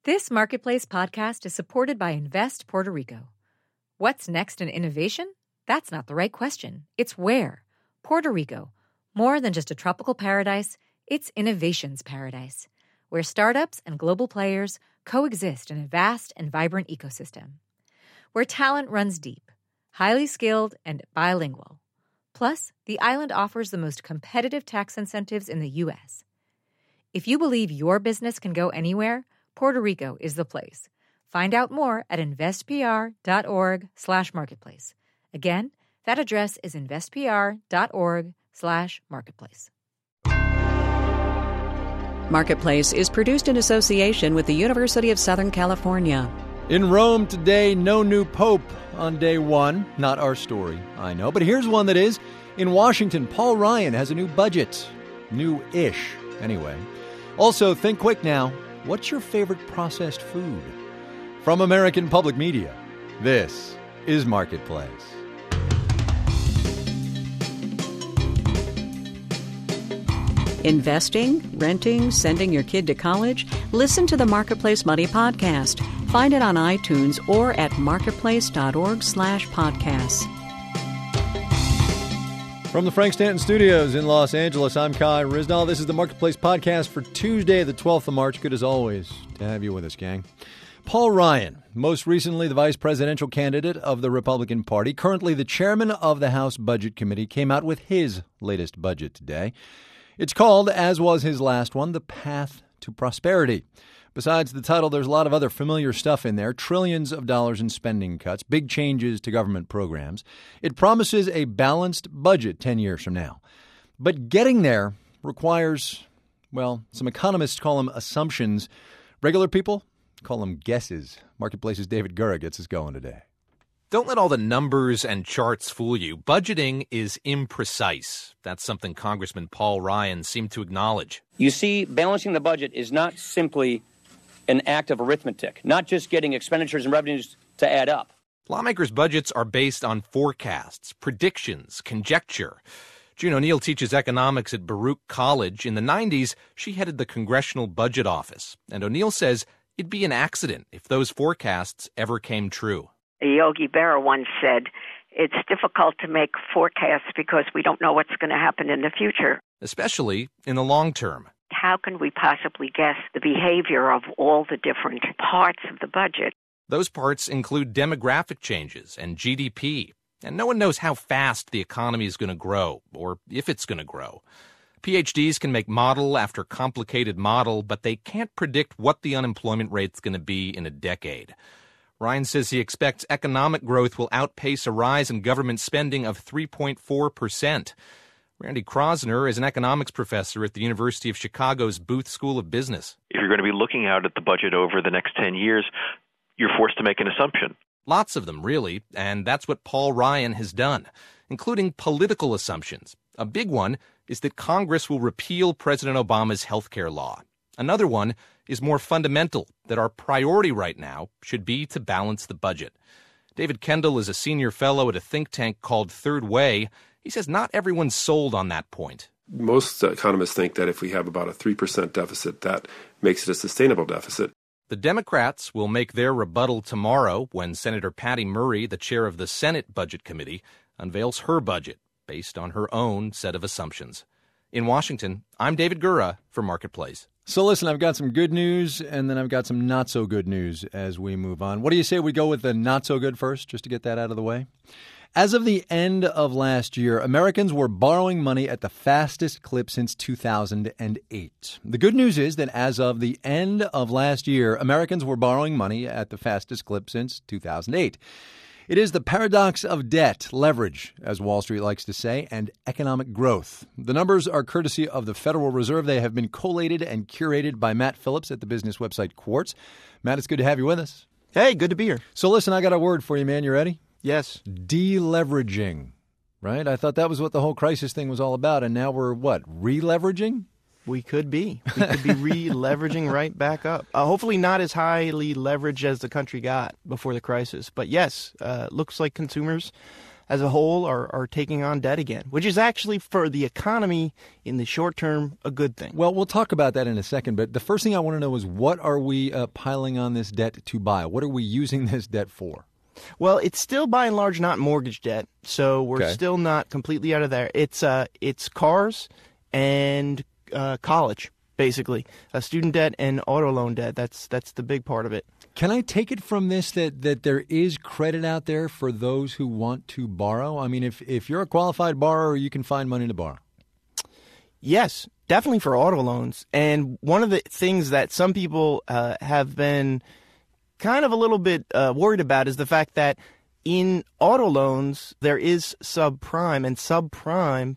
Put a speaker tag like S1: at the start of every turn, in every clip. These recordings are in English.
S1: This Marketplace podcast is supported by Invest Puerto Rico. What's next in innovation? That's not the right question. It's where. Puerto Rico. More than just a tropical paradise, it's innovation's paradise, where startups and global players coexist in a vast and vibrant ecosystem. Where talent runs deep, highly skilled, and bilingual. Plus, the island offers the most competitive tax incentives in the U.S. If you believe your business can go anywhere, Puerto Rico is the place. Find out more at investpr.org/marketplace. Again, that address is investpr.org/marketplace.
S2: Marketplace is produced in association with the University of Southern California.
S3: In Rome today, no new pope on day one. Not our story, I know. But here's one that is. In Washington, Paul Ryan has a new budget. New-ish, anyway. Also, think quick now. What's your favorite processed food? From American Public Media, this is Marketplace.
S2: Investing, renting, sending your kid to college? Listen to the Marketplace Money Podcast. Find it on iTunes or at marketplace.org/podcasts.
S3: From the Frank Stanton Studios in Los Angeles, I'm Kai Ryssdal. This is the Marketplace Podcast for Tuesday, the 12th of March. Good as always to have you with us, gang. Paul Ryan, most recently the vice presidential candidate of the Republican Party, currently the chairman of the House Budget Committee, came out with his latest budget today. It's called, as was his last one, The Path to Prosperity. Besides the title, there's a lot of other familiar stuff in there. Trillions of dollars in spending cuts, big changes to government programs. It promises a balanced budget 10 years from now. But getting there requires, well, some economists call them assumptions. Regular people call them guesses. Marketplace's David Gura gets us going today.
S4: Don't let all the numbers and charts fool you. Budgeting is imprecise. That's something Congressman Paul Ryan seemed to acknowledge.
S5: You see, balancing the budget is not simply an act of arithmetic, not just getting expenditures and revenues to add up.
S4: Lawmakers' budgets are based on forecasts, predictions, conjecture. June O'Neill teaches economics at Baruch College. In the 90s, she headed the Congressional Budget Office. And O'Neill says it'd be an accident if those forecasts ever came true.
S6: Yogi Berra once said, it's difficult to make forecasts because we don't know what's going to happen in the future.
S4: Especially in the long term.
S6: How can we possibly guess the behavior of all the different parts of the budget?
S4: Those parts include demographic changes and GDP. And no one knows how fast the economy is going to grow, or if it's going to grow. PhDs can make model after complicated model, but they can't predict what the unemployment rate's going to be in a decade. Ryan says he expects economic growth will outpace a rise in government spending of 3.4%. Randy Krosner is an economics professor at the University of Chicago's Booth School of Business.
S7: If you're going to be looking out at the budget over the next 10 years, you're forced to make an assumption.
S4: Lots of them, really, and that's what Paul Ryan has done, including political assumptions. A big one is that Congress will repeal President Obama's health care law. Another one is more fundamental, that our priority right now should be to balance the budget. David Kendall is a senior fellow at a think tank called Third Way. He says not everyone's sold on that point.
S8: Most economists think that if we have about a 3% deficit, that makes it a sustainable deficit.
S4: The Democrats will make their rebuttal tomorrow when Senator Patty Murray, the chair of the Senate Budget Committee, unveils her budget based on her own set of assumptions. In Washington, I'm David Gura for Marketplace.
S3: So listen, I've got some good news, and then I've got some not-so-good news as we move on. What do you say we go with the not-so-good first, just to get that out of the way? As of the end of last year, Americans were borrowing money at the fastest clip since 2008. The good news is that as of the end of last year, Americans were borrowing money at the fastest clip since 2008. It is the paradox of debt, leverage, as Wall Street likes to say, and economic growth. The numbers are courtesy of the Federal Reserve. They have been collated and curated by Matt Phillips at the business website Quartz. Matt, it's good to have you with us.
S9: Hey, good to be here.
S3: So listen, I got a word for you, man. You ready?
S9: Yes.
S3: Deleveraging, right? I thought that was what the whole crisis thing was all about, and now we're, what, re-leveraging?
S9: We could be. We could be re-leveraging right back up. Hopefully not as highly leveraged as the country got before the crisis. But yes, looks like consumers as a whole are taking on debt again, which is actually for the economy in the short term a good thing.
S3: Well, we'll talk about that in a second, but the first thing I want to know is what are we piling on this debt to buy? What are we using this debt for?
S9: Well, it's still by and large not mortgage debt, so we're still not completely out of there. It's cars and college, basically. Student debt and auto loan debt. That's the big part of it.
S3: Can I take it from this that there is credit out there for those who want to borrow? I mean, if you're a qualified borrower, you can find money to borrow.
S9: Yes, definitely for auto loans. And one of the things that some people have been kind of a little bit worried about is the fact that in auto loans there is subprime, and subprime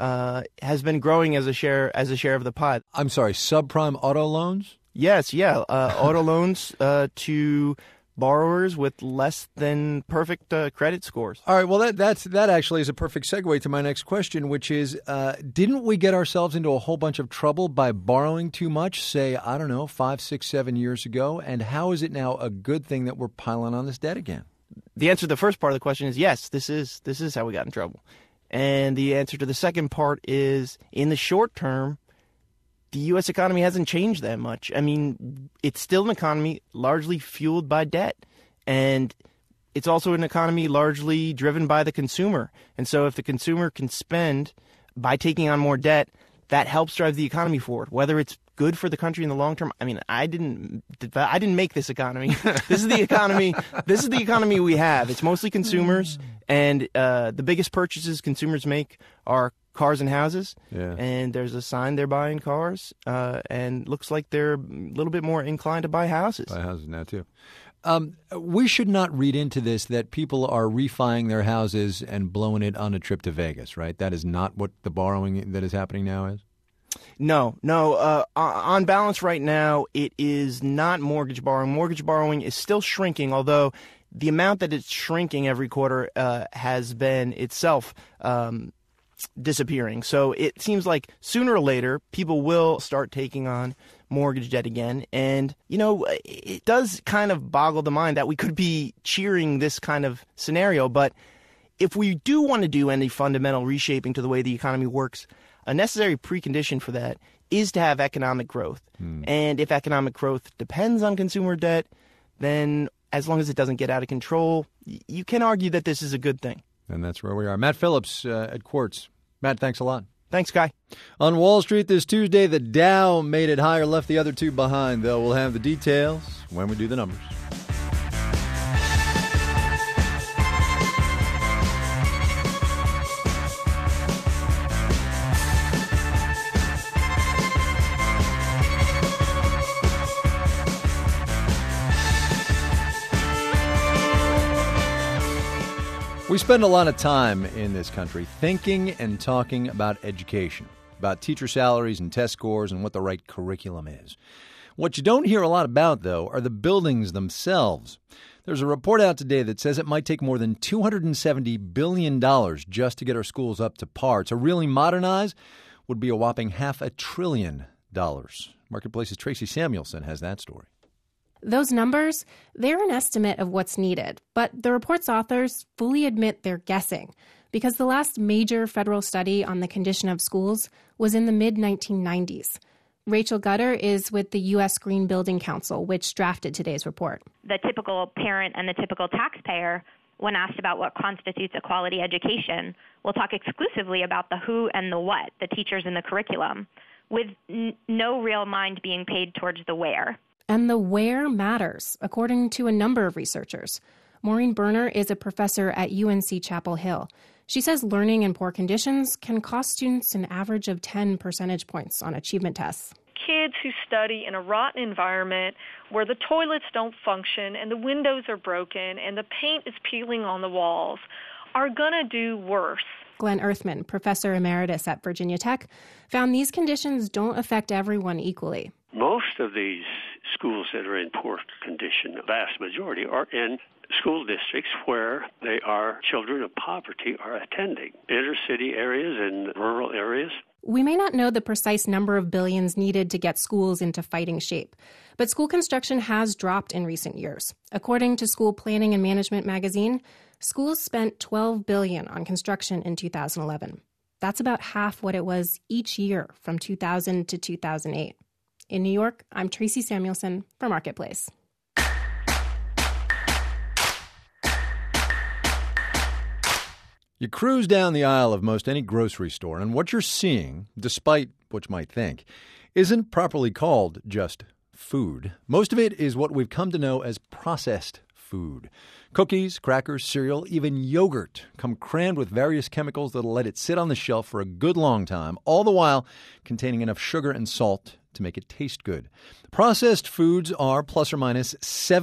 S9: has been growing as a share of the pie.
S3: I'm sorry, subprime auto loans?
S9: Yes, yeah, auto loans to borrowers with less than perfect credit scores.
S3: All right, well, that actually is a perfect segue to my next question, which is, didn't we get ourselves into a whole bunch of trouble by borrowing too much, say, I don't know, 5, 6, 7 years ago? And how is it now a good thing that we're piling on this debt again?
S9: The answer to the first part of the question is yes, this is how we got in trouble. And the answer to the second part is, in the short term, the U.S. economy hasn't changed that much. I mean, it's still an economy largely fueled by debt. And it's also an economy largely driven by the consumer. And so if the consumer can spend by taking on more debt, that helps drive the economy forward, whether it's good for the country in the long term. I mean, I didn't make this economy. This is the economy. This is the economy we have. It's mostly consumers, and the biggest purchases consumers make are cars and houses.
S3: Yeah.
S9: And there's a sign they're buying cars, and looks like they're a little bit more inclined to buy houses.
S3: Buy houses now too. We should not read into this that people are refining their houses and blowing it on a trip to Vegas, right? That is not what the borrowing that is happening now is?
S9: No. On balance right now, it is not mortgage borrowing. Mortgage borrowing is still shrinking, although the amount that it's shrinking every quarter has been itself disappearing. So it seems like sooner or later, people will start taking on mortgage debt again. And, it does kind of boggle the mind that we could be cheering this kind of scenario. But if we do want to do any fundamental reshaping to the way the economy works, a necessary precondition for that is to have economic growth. And if economic growth depends on consumer debt, then as long as it doesn't get out of control, you can argue that this is a good thing.
S3: And that's where we are. Matt Phillips at Quartz. Matt, thanks a lot.
S9: Thanks, Guy.
S3: On Wall Street this Tuesday, the Dow made it higher, left the other two behind, though. We'll have the details when we do the numbers. We spend a lot of time in this country thinking and talking about education, about teacher salaries and test scores and what the right curriculum is. What you don't hear a lot about, though, are the buildings themselves. There's a report out today that says it might take more than $270 billion just to get our schools up to par. To really modernize would be a whopping $500 billion. Marketplace's Tracy Samuelson has that story.
S10: Those numbers, they're an estimate of what's needed, but the report's authors fully admit they're guessing because the last major federal study on the condition of schools was in the mid-1990s. Rachel Gutter is with the U.S. Green Building Council, which drafted today's report.
S11: The typical parent and the typical taxpayer, when asked about what constitutes a quality education, will talk exclusively about the who and the what, the teachers and the curriculum, with no real mind being paid towards the where.
S10: And the where matters, according to a number of researchers. Maureen Berner is a professor at UNC Chapel Hill. She says learning in poor conditions can cost students an average of 10 percentage points on achievement tests.
S12: Kids who study in a rotten environment where the toilets don't function and the windows are broken and the paint is peeling on the walls are going to do worse.
S10: Glenn Earthman, professor emeritus at Virginia Tech, found these conditions don't affect everyone equally.
S13: Most of these schools that are in poor condition, the vast majority, are in school districts where children of poverty are attending, inner city areas and rural areas.
S10: We may not know the precise number of billions needed to get schools into fighting shape, but school construction has dropped in recent years. According to School Planning and Management magazine, Schools spent $12 billion on construction in 2011. That's about half what it was each year from 2000 to 2008. In New York, I'm Tracy Samuelson for Marketplace.
S3: You cruise down the aisle of most any grocery store, and what you're seeing, despite what you might think, isn't properly called just food. Most of it is what we've come to know as processed food. Cookies, crackers, cereal, even yogurt come crammed with various chemicals that'll let it sit on the shelf for a good long time, all the while containing enough sugar and salt to make it taste good. Processed foods are plus or minus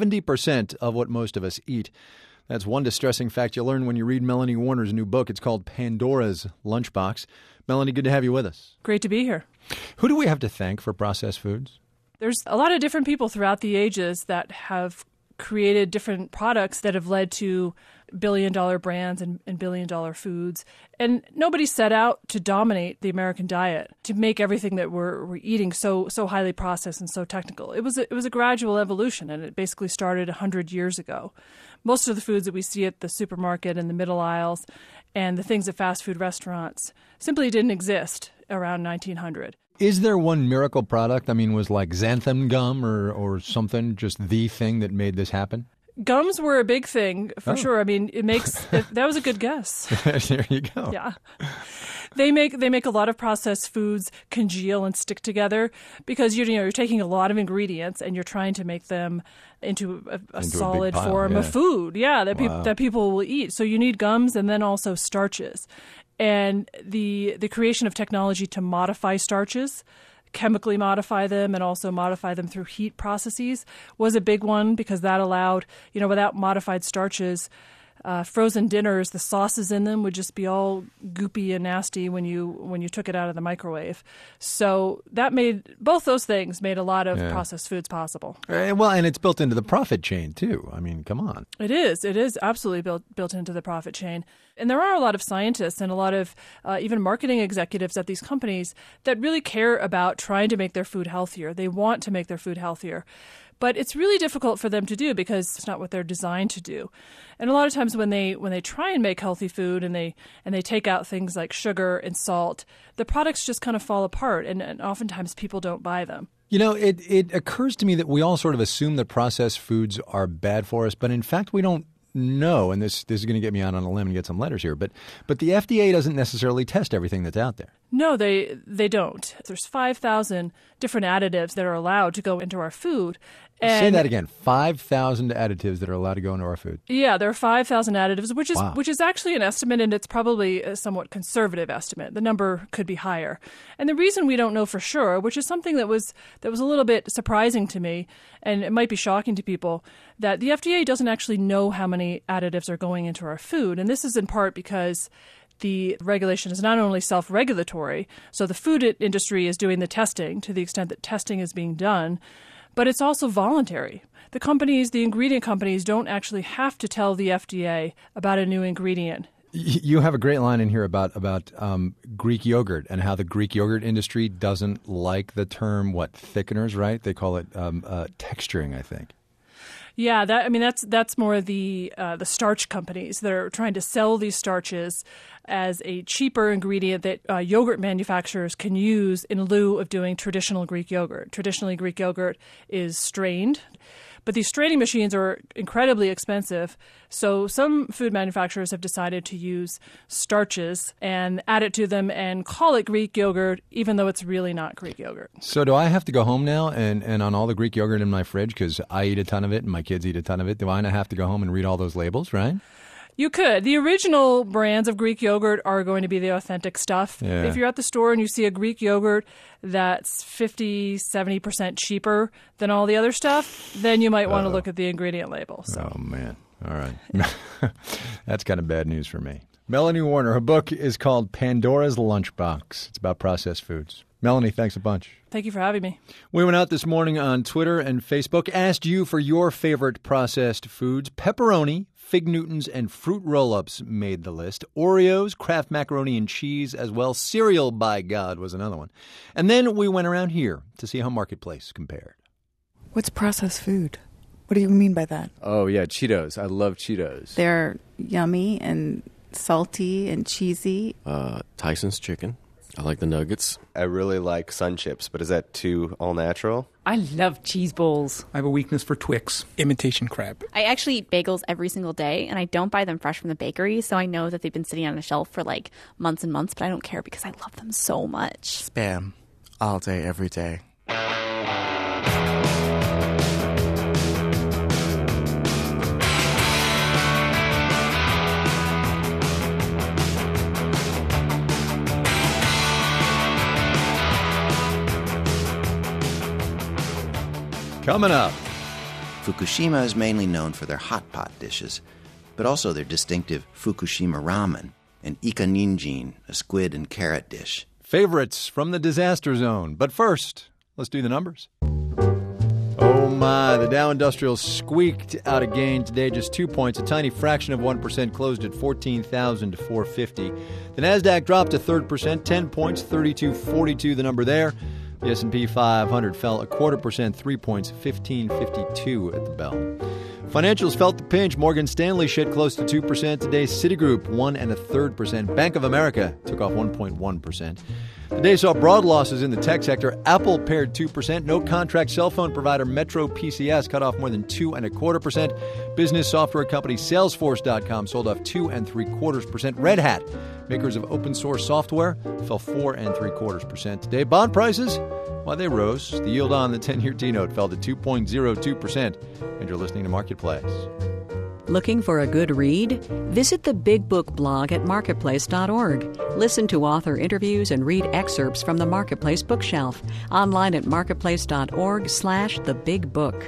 S3: 70% of what most of us eat. That's one distressing fact you'll learn when you read Melanie Warner's new book. It's called Pandora's Lunchbox. Melanie, good to have you with us.
S14: Great to be here.
S3: Who do we have to thank for processed foods?
S14: There's a lot of different people throughout the ages that have created different products that have led to billion-dollar brands and billion-dollar foods. And nobody set out to dominate the American diet, to make everything that we're eating so highly processed and so technical. It was a gradual evolution, and it basically started 100 years ago. Most of the foods that we see at the supermarket and the middle aisles and the things at fast food restaurants simply didn't exist around 1900.
S3: Is there one miracle product? I mean, was like xanthan gum or something just the thing that made this happen?
S14: Gums were a big thing, for sure. I mean, that was a good guess.
S3: There you go.
S14: Yeah. They make a lot of processed foods congeal and stick together because you're taking a lot of ingredients and you're trying to make them into a solid form of food. Yeah, that people will eat. So you need gums and then also starches. And the creation of technology to modify starches, chemically modify them, and also modify them through heat processes was a big one because that allowed, without modified starches, frozen dinners, the sauces in them would just be all goopy and nasty when you took it out of the microwave. So that both those things made a lot of processed foods possible.
S3: Well, and it's built into the profit chain too. I mean, come on.
S14: It is absolutely built into the profit chain. And there are a lot of scientists and a lot of even marketing executives at these companies that really care about trying to make their food healthier. They want to make their food healthier. But it's really difficult for them to do because it's not what they're designed to do. And a lot of times when they try and make healthy food and they take out things like sugar and salt, the products just kind of fall apart, and oftentimes people don't buy them.
S3: It occurs to me that we all sort of assume that processed foods are bad for us, but in fact we don't know, and this is going to get me out on a limb and get some letters here, but the FDA doesn't necessarily test everything that's out there.
S14: No, they don't. There's 5,000 different additives that are allowed to go into our food. And
S3: say that again, 5,000 additives that are allowed to go into our food.
S14: Yeah, there are 5,000 additives, which is actually an estimate, and it's probably a somewhat conservative estimate. The number could be higher. And the reason we don't know for sure, which is something that was a little bit surprising to me, and it might be shocking to people, that the FDA doesn't actually know how many additives are going into our food. And this is in part because the regulation is not only self-regulatory, so the food industry is doing the testing to the extent that testing is being done, but it's also voluntary. The ingredient companies don't actually have to tell the FDA about a new ingredient.
S3: You have a great line in here about Greek yogurt and how the Greek yogurt industry doesn't like the term, thickeners, right? They call it texturing, I think.
S14: Yeah, that's more the starch companies that are trying to sell these starches as a cheaper ingredient that yogurt manufacturers can use in lieu of doing traditional Greek yogurt. Traditionally, Greek yogurt is strained, but these straining machines are incredibly expensive. So some food manufacturers have decided to use starches and add it to them and call it Greek yogurt, even though it's really not Greek yogurt.
S3: So do I have to go home now and on all the Greek yogurt in my fridge, because I eat a ton of it and my kids eat a ton of it, do I not have to go home and read all those labels, right?
S14: You could. The original brands of Greek yogurt are going to be the authentic stuff.
S3: Yeah.
S14: If you're at the store and you see a Greek yogurt that's 50, 70% cheaper than all the other stuff, then you might want to look at the ingredient label. So.
S3: Oh, man. All right. That's kind of bad news for me. Melanie Warner, her book is called Pandora's Lunchbox. It's about processed foods. Melanie, thanks a bunch.
S14: Thank you for having me.
S3: We went out this morning on Twitter and Facebook, asked you for your favorite processed foods. Pepperoni, Fig Newtons, and fruit roll-ups made the list. Oreos, Kraft macaroni and cheese as well. Cereal, by God, was another one. And then we went around here to see how Marketplace compared.
S15: What's processed food? What do you mean by that?
S16: Oh, yeah, Cheetos. I love Cheetos.
S15: They're yummy and salty and cheesy.
S17: Tyson's chicken. I like the nuggets. I really like Sun Chips, but is that too all-natural?
S18: I love cheese balls.
S19: I have a weakness for Twix. Imitation crab.
S20: I actually eat bagels every single day, and I don't buy them fresh from the bakery, so I know that they've been sitting on a shelf for like months and months, but I don't care because I love them so much.
S21: Spam. All day, every day.
S3: Coming up.
S22: Fukushima is mainly known for their hot pot dishes, but also their distinctive Fukushima ramen and Ika Ninjin, a squid and carrot dish.
S3: Favorites from the disaster zone. But first, let's do the numbers. Oh my, the Dow Industrial squeaked out a gain today, just 2 points, a tiny fraction of 1%, closed at 14,450. The Nasdaq dropped a third percent, 10 points, 32.42 the number there. The S&P 500 fell 0.25%, 3 points, 15.52 at the bell. Financials felt the pinch. Morgan Stanley shed close to 2% today. Citigroup 1.33%. Bank of America took off 1.1%. The day saw broad losses in the tech sector. Apple pared 2%. No contract cell phone provider Metro PCS cut off more than 2.25%. Business software company Salesforce.com sold off 2.75%. Red Hat, makers of open source software, fell 4.75% today. Bond prices, well, they rose. The yield on the 10-year T-note fell to 2.02%. And you're listening to Marketplace.
S2: Looking for a good read? Visit the Big Book blog at marketplace.org. Listen to author interviews and read excerpts from the Marketplace bookshelf. Online at marketplace.org/thebigbook.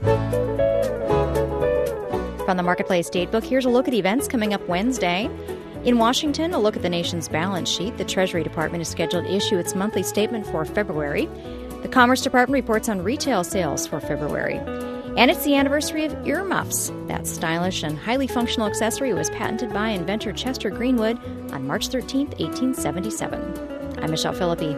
S23: From the Marketplace Datebook, here's a look at events coming up Wednesday. In Washington, a look at the nation's balance sheet. The Treasury Department is scheduled to issue its monthly statement for February. The Commerce Department reports on retail sales for February. And it's the anniversary of earmuffs. That stylish and highly functional accessory was patented by inventor Chester Greenwood on March 13, 1877. I'm Michelle Philippi.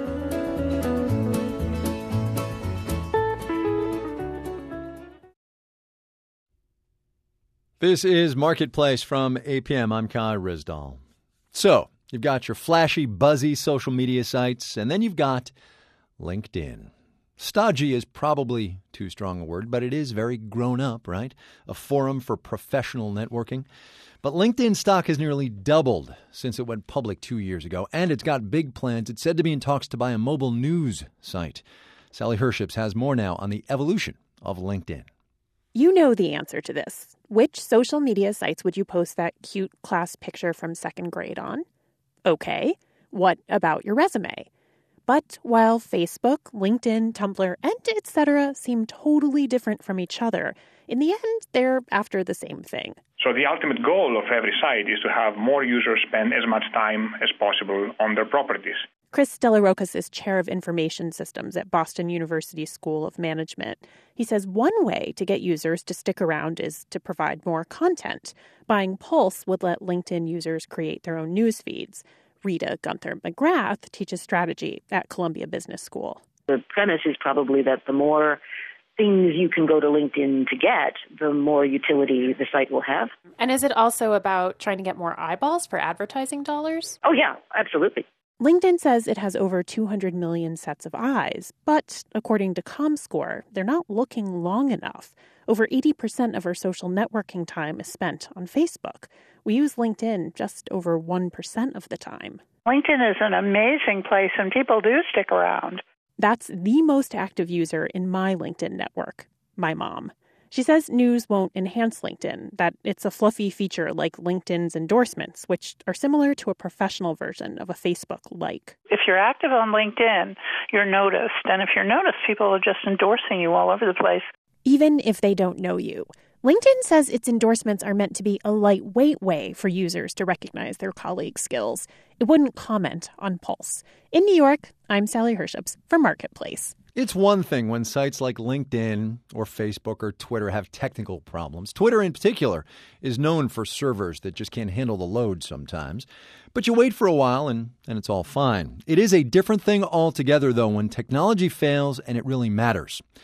S3: This is Marketplace from APM. I'm Kai Rizdal. So, you've got your flashy, buzzy social media sites, and then you've got LinkedIn. Stodgy is probably too strong a word, but it is very grown up, right? A forum for professional networking. But LinkedIn stock has nearly doubled since it went public 2 years ago, and it's got big plans. It's said to be in talks to buy a mobile news site. Sally Herships has more now on the evolution of LinkedIn.
S10: You know the answer to this. Which social media sites would you post that cute class picture from second grade on? Okay, what about your resume? But while Facebook, LinkedIn, Tumblr, and etc. seem totally different from each other, in the end, they're after the same thing.
S24: So the ultimate goal of every site is to have more users spend as much time as possible on their properties.
S10: Chris Delarokas is chair of information systems at Boston University School of Management. He says one way to get users to stick around is to provide more content. Buying Pulse would let LinkedIn users create their own news feeds. Rita Gunther McGrath teaches strategy at Columbia Business School.
S25: The premise is probably that the more things you can go to LinkedIn to get, the more utility the site will have.
S10: And is it also about trying to get more eyeballs for advertising dollars?
S25: Oh, yeah, absolutely.
S10: LinkedIn says it has over 200 million sets of eyes, but according to ComScore, they're not looking long enough. Over 80% of our social networking time is spent on Facebook. We use LinkedIn just over 1% of the time.
S26: LinkedIn is an amazing place, and people do stick around.
S10: That's the most active user in my LinkedIn network, my mom. She says news won't enhance LinkedIn, that it's a fluffy feature like LinkedIn's endorsements, which are similar to a professional version of a Facebook like.
S26: If you're active on LinkedIn, you're noticed. And if you're noticed, people are just endorsing you all over the place.
S10: Even if they don't know you. LinkedIn says its endorsements are meant to be a lightweight way for users to recognize their colleagues' skills. It wouldn't comment on Pulse. In New York, I'm Sally Herships for Marketplace.
S3: It's one thing when sites like LinkedIn or Facebook or Twitter have technical problems. Twitter in particular is known for servers that just can't handle the load sometimes. But you wait for a while and it's all fine. It is a different thing altogether, though, when technology fails and it really matters.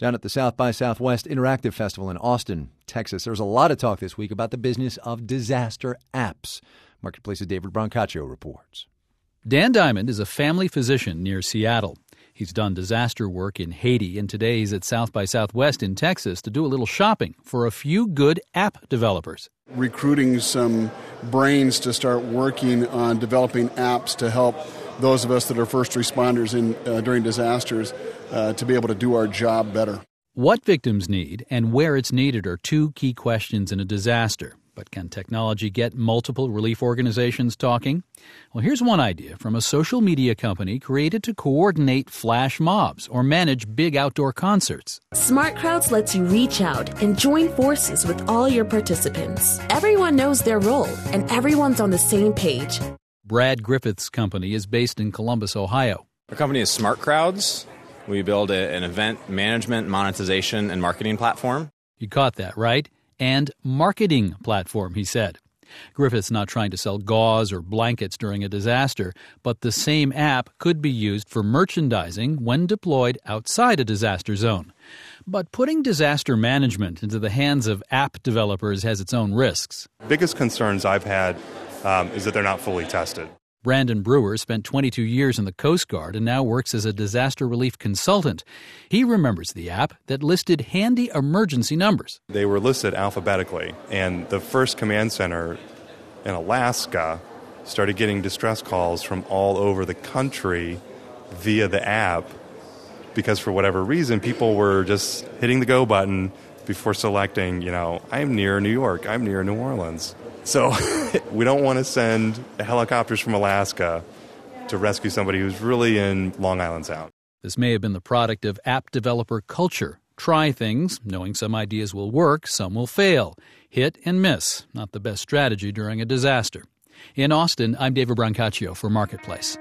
S3: Down at the South by Southwest Interactive Festival in Austin, Texas, there's a lot of talk this week about the business of disaster apps. Marketplace's David Brancaccio reports.
S1: Dan Diamond is a family physician near Seattle. He's done disaster work in Haiti, and today he's at South by Southwest in Texas to do a little shopping for a few good app developers.
S4: Recruiting some brains to start working on developing apps to help those of us that are first responders during disasters to be able to do our job better.
S1: What victims need and where it's needed are two key questions in a disaster. But can technology get multiple relief organizations talking? Well, here's one idea from a social media company created to coordinate flash mobs or manage big outdoor concerts.
S5: Smart Crowds lets you reach out and join forces with all your participants. Everyone knows their role, and everyone's on the same page.
S1: Brad Griffith's company is based in Columbus, Ohio.
S6: Our company is Smart Crowds. We build an event management, monetization, and marketing platform.
S1: You caught that, right? And marketing platform, he said. Griffith's not trying to sell gauze or blankets during a disaster, but the same app could be used for merchandising when deployed outside a disaster zone. But putting disaster management into the hands of app developers has its own risks.
S7: Biggest concerns I've had is that they're not fully tested.
S1: Brandon Brewer spent 22 years in the Coast Guard and now works as a disaster relief consultant. He remembers the app that listed handy emergency numbers.
S7: They were listed alphabetically, and the first command center in Alaska started getting distress calls from all over the country via the app because for whatever reason, people were just hitting the go button before selecting, I'm near New York, I'm near New Orleans. So we don't want to send helicopters from Alaska to rescue somebody who's really in Long Island Sound.
S1: This may have been the product of app developer culture. Try things, knowing some ideas will work, some will fail. Hit and miss, not the best strategy during a disaster. In Austin, I'm David Brancaccio for Marketplace.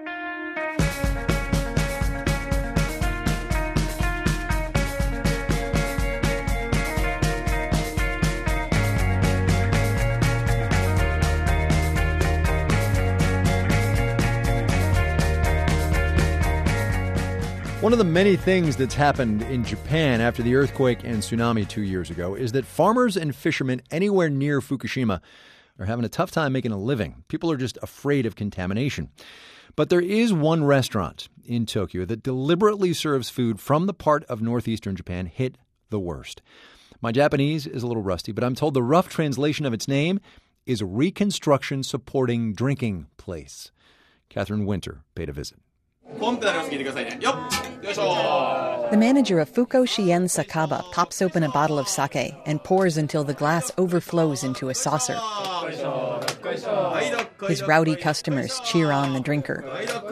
S3: One of the many things that's happened in Japan after the earthquake and tsunami 2 years ago is that farmers and fishermen anywhere near Fukushima are having a tough time making a living. People are just afraid of contamination. But there is one restaurant in Tokyo that deliberately serves food from the part of northeastern Japan hit the worst. My Japanese is a little rusty, but I'm told the rough translation of its name is Reconstruction Supporting Drinking Place. Catherine Winter paid a visit.
S8: The manager of Fuko Shien Sakaba pops open a bottle of sake and pours until the glass overflows into a saucer. His rowdy customers cheer on the drinker.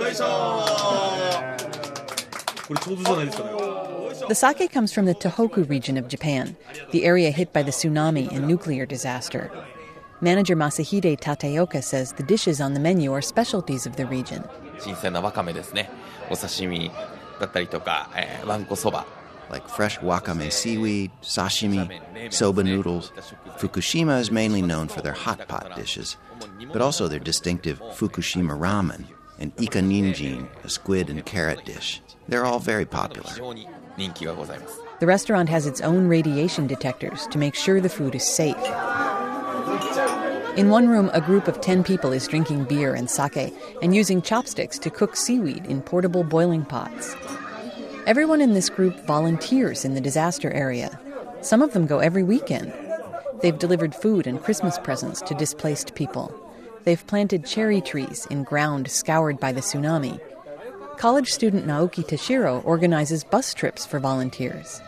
S8: The sake comes from the Tohoku region of Japan, the area hit by the tsunami and nuclear disaster. Manager Masahide Tateoka says the dishes on the menu are specialties of the region.
S22: Like fresh wakame seaweed, sashimi, soba noodles. Fukushima is mainly known for their hot pot dishes, but also their distinctive Fukushima ramen and ika ninjin, a squid and carrot dish. They're all very popular.
S8: The restaurant has its own radiation detectors to make sure the food is safe. In one room, a group of 10 people is drinking beer and sake and using chopsticks to cook seaweed in portable boiling pots. Everyone in this group volunteers in the disaster area. Some of them go every weekend. They've delivered food and Christmas presents to displaced people. They've planted cherry trees in ground scoured by the tsunami. College student Naoki Tashiro organizes bus trips for volunteers.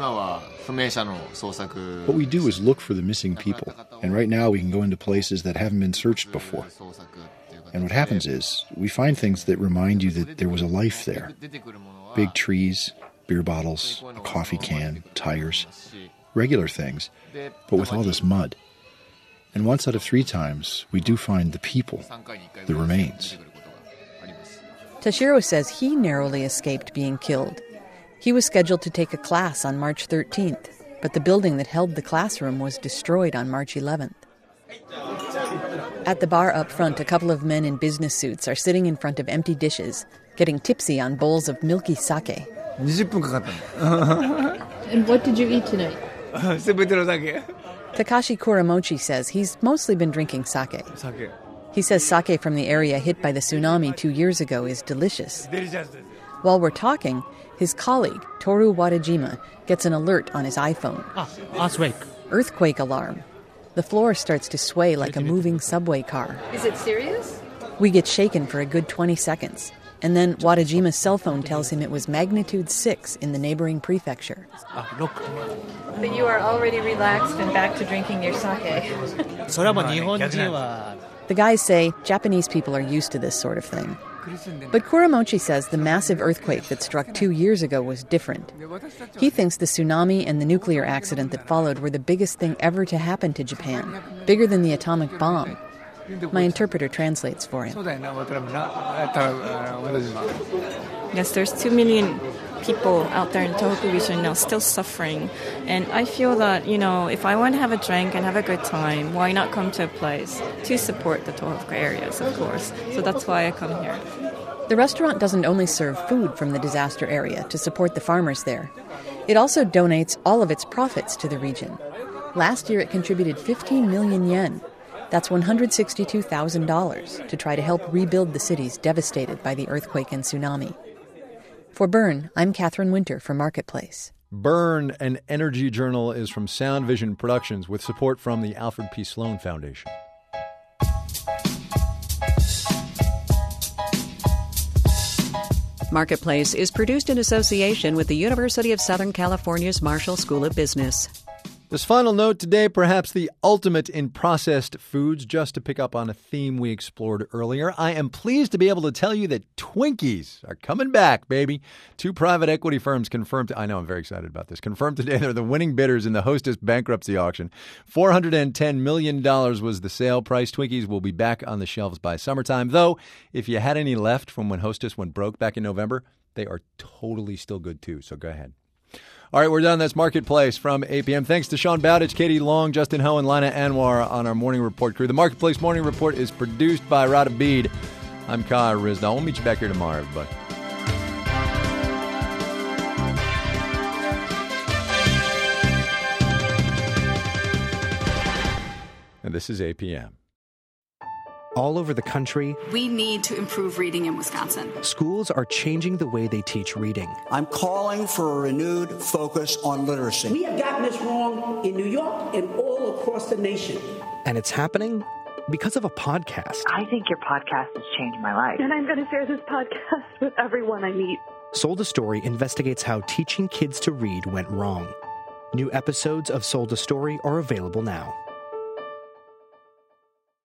S27: What we do is look for the missing people, and right now we can go into places that haven't been searched before. And what happens is, we find things that remind you that there was a life there. Big trees, beer bottles, a coffee can, tires, regular things, but with all this mud. And once out of 3 times, we do find the people, the remains.
S8: Tashiro says he narrowly escaped being killed. He was scheduled to take a class on March 13th, but the building that held the classroom was destroyed on March 11th. At the bar up front, a couple of men in business suits are sitting in front of empty dishes, getting tipsy on bowls of milky sake.
S9: And what did you eat tonight?
S8: Takashi Kuramochi says he's mostly been drinking sake. He says sake from the area hit by the tsunami 2 years ago is delicious. While we're talking, his colleague, Toru Wadajima, gets an alert on his iPhone. Earthquake alarm. The floor starts to sway like a moving subway car.
S9: Is it serious?
S8: We get shaken for a good 20 seconds. And then Wadajima's cell phone tells him it was magnitude 6 in the neighboring prefecture.
S9: But you are already relaxed and back to drinking your sake.
S8: The guys say Japanese people are used to this sort of thing. But Kuramochi says the massive earthquake that struck 2 years ago was different. He thinks the tsunami and the nuclear accident that followed were the biggest thing ever to happen to Japan, bigger than the atomic bomb. My interpreter translates for him.
S11: Yes, there's 2 million people out there in Tohoku region now still suffering. And I feel that, if I want to have a drink and have a good time, why not come to a place to support the Tohoku areas, of course. So that's why I come here.
S8: The restaurant doesn't only serve food from the disaster area to support the farmers there. It also donates all of its profits to the region. Last year it contributed 15 million yen. That's $162,000 to try to help rebuild the cities devastated by the earthquake and tsunami. For Burn, I'm Catherine Winter for Marketplace.
S3: Burn, an energy journal, is from Sound Vision Productions with support from the Alfred P. Sloan Foundation.
S2: Marketplace is produced in association with the University of Southern California's Marshall School of Business.
S3: This final note today, perhaps the ultimate in processed foods, just to pick up on a theme we explored earlier. I am pleased to be able to tell you that Twinkies are coming back, baby. 2 private equity firms confirmed, I know I'm very excited about this, confirmed today they're the winning bidders in the Hostess bankruptcy auction. $410 million was the sale price. Twinkies will be back on the shelves by summertime, though if you had any left from when Hostess went broke back in November, they are totally still good too, so go ahead. All right, we're done. That's Marketplace from 8 p.m. Thanks to Sean Bowditch, Katie Long, Justin Ho, and Lina Anwar on our Morning Report crew. The Marketplace Morning Report is produced by Rada Bede. I'm Kai Rizdal. We'll meet you back here tomorrow, everybody. And this is 8 p.m.
S12: All over the country,
S13: we need to improve reading in Wisconsin.
S12: Schools are changing the way they teach reading.
S14: I'm calling for a renewed focus on literacy.
S15: We have gotten this wrong in New York and all across the nation.
S12: And it's happening because of a podcast.
S16: I think your podcast has changed my life.
S28: And I'm going to share this podcast with everyone I meet.
S12: Sold a Story investigates how teaching kids to read went wrong. New episodes of Sold a Story are available now.